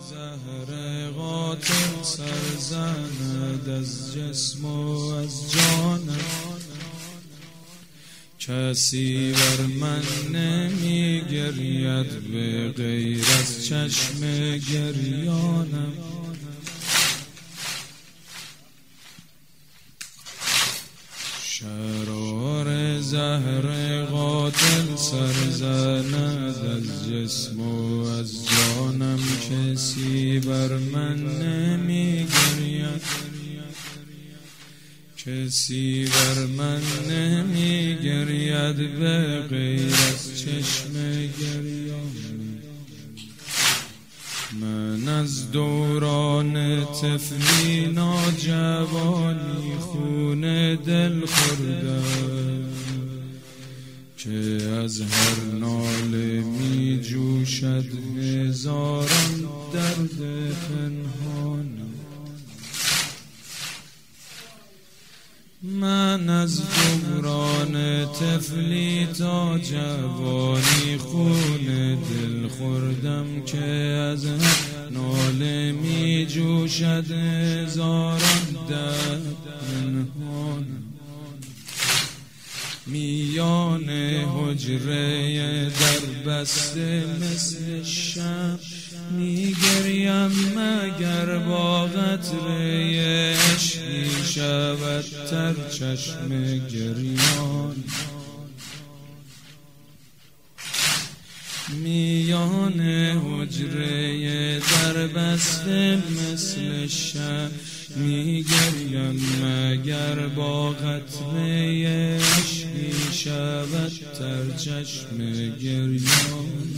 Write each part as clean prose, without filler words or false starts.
زهر قاتل سرزند از جسم و از جانم، کسی بر من نمی گرید به غیر از چشم گریانم. شرار زهر قاتل سرزند از جسم و از جانم، کسی بر من نمی گرید، کسی بر من نمی گرید به غیر از چشم گریانم. من از دوران طفلی ناجوانی خون دل خوردم، که از هر ناله می جوشد هزاران درد پنهانم. من از دوران طفلی تا جوانی خون دل خوردم، که از هر ناله می جوشد هزاران درد پنهانم. میان حجره در بسته مثل شمع میگریم، مگر با قطره عشقی شود تر چشم گریان. میان حجره در بسته مثل شمع میگریم، مگر با قطره عشقی شود تر چشم گریان.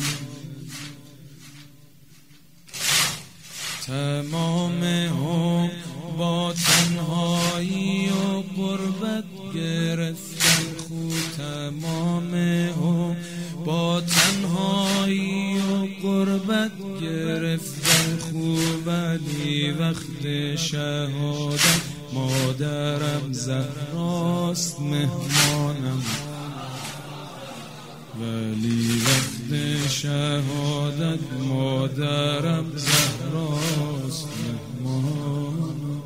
تمام هم با تنهایی و غربت گرفتن خو، تمام هم با تنهایی و غربت گرفتن خو، ولی وقت شهادت مادرم زهراست مهمانم، ولی وقت شهادت مادرم زهراست مهمانم.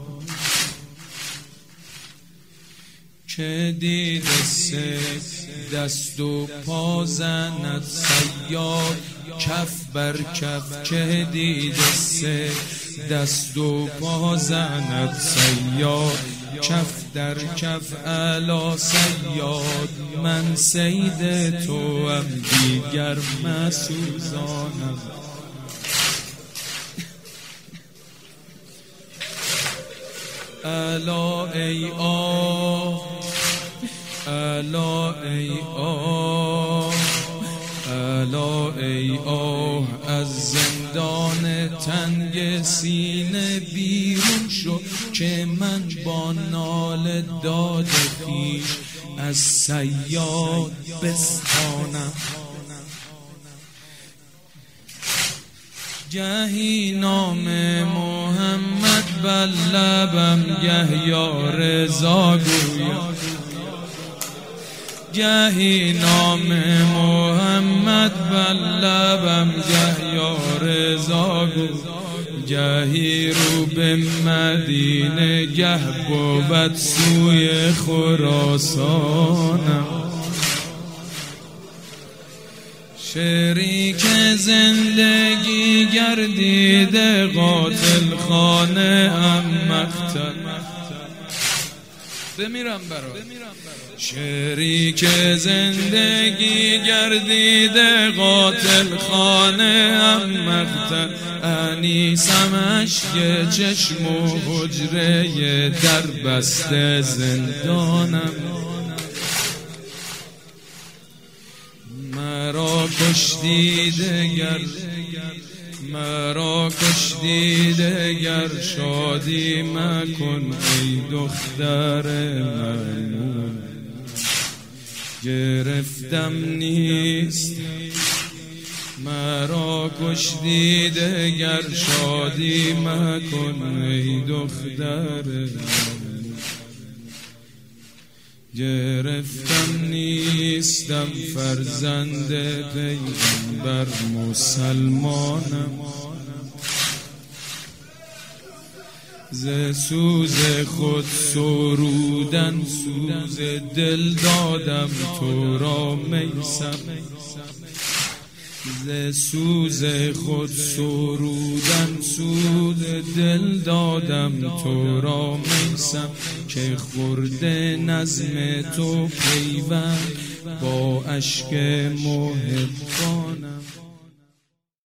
که دیده سه دست و پا زند صیاد کف بر کف، که دیده سه دست و پا زند صیاد کف در کف علا صیاد. من صید تو هم دیگر مسوزانم، الا ای آه الا ای آه الا ای آه، از زندان تنگ سینه بیرون شو، که من با ناله داد پیش از صیاد بستانم. گهی نام محمد بر لبم، گه یا رضا گویم، گهی نام محمد بر لبم، گه یا رضا گویم، گهی رو به مدینه، گه بود سوی خراسانم. شریک زندگی گردیده قاتل خانه ام مقتل، بمیرم برات. شریک زندگی گردیده قاتل خانه ام مقتل، انیسم اشک چشم و حجره در بسته زندانم. مرا کشتی دگر، مرا کشتی دگر، شادی مکن ای دختر ممنون. گرفتم نیست مرا کشتی دگر، شادی مکن ای دختر ممنون. گرفتم نیستم فرزند پیغمبر مسلمانم، ز سوز خود سرودن سوز دل دادم تو را میسم، ز سوز خود سرودن سوز دل دادم تو را میسم، که خورده نظم تو پیوند با اشک محبانم.